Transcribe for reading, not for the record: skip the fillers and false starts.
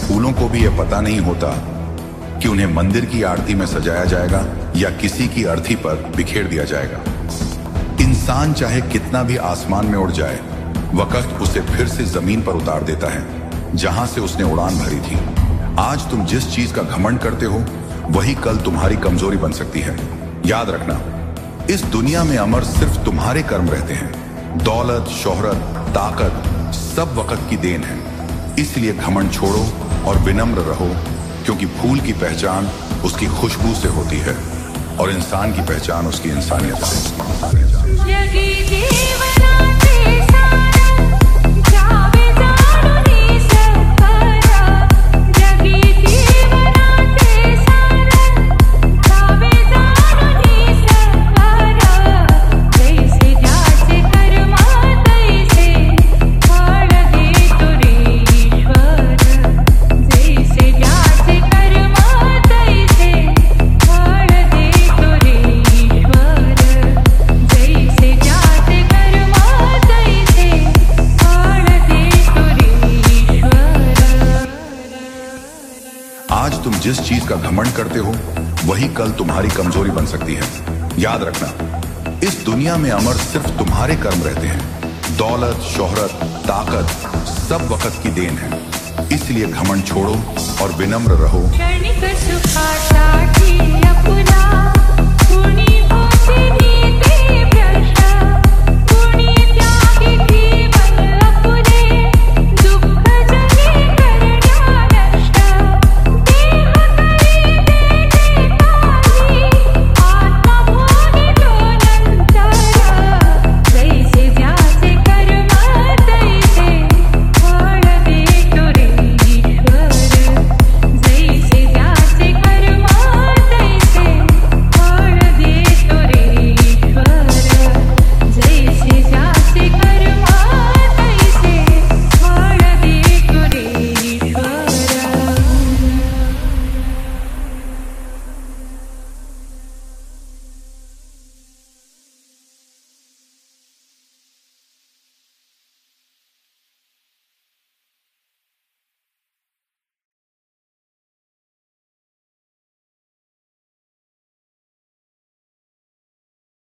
फूलों को भी यह पता नहीं होता कि उन्हें मंदिर की आरती में सजाया जाएगा या किसी की अर्थी पर बिखेर दिया जाएगा। इंसान चाहे कितना भी आसमान में उड़ जाए, वक्त उसे फिर से जमीन पर उतार देता है जहां से उसने उड़ान भरी थी। आज तुम जिस चीज का घमंड करते हो वही कल तुम्हारी कमजोरी बन सकती है। याद रखना, इस दुनिया में अमर सिर्फ तुम्हारे कर्म रहते हैं। दौलत, शोहरत, ताकत सब वक्त की देन है। इसलिए घमंड छोड़ो और विनम्र रहो, क्योंकि फूल की पहचान उसकी खुशबू से होती है और इंसान की पहचान उसकी इंसानियत से। आज तुम जिस चीज का घमंड करते हो वही कल तुम्हारी कमजोरी बन सकती है। याद रखना, इस दुनिया में अमर सिर्फ तुम्हारे कर्म रहते हैं। दौलत, शोहरत, ताकत सब वक्त की देन है। इसलिए घमंड छोड़ो और विनम्र रहो।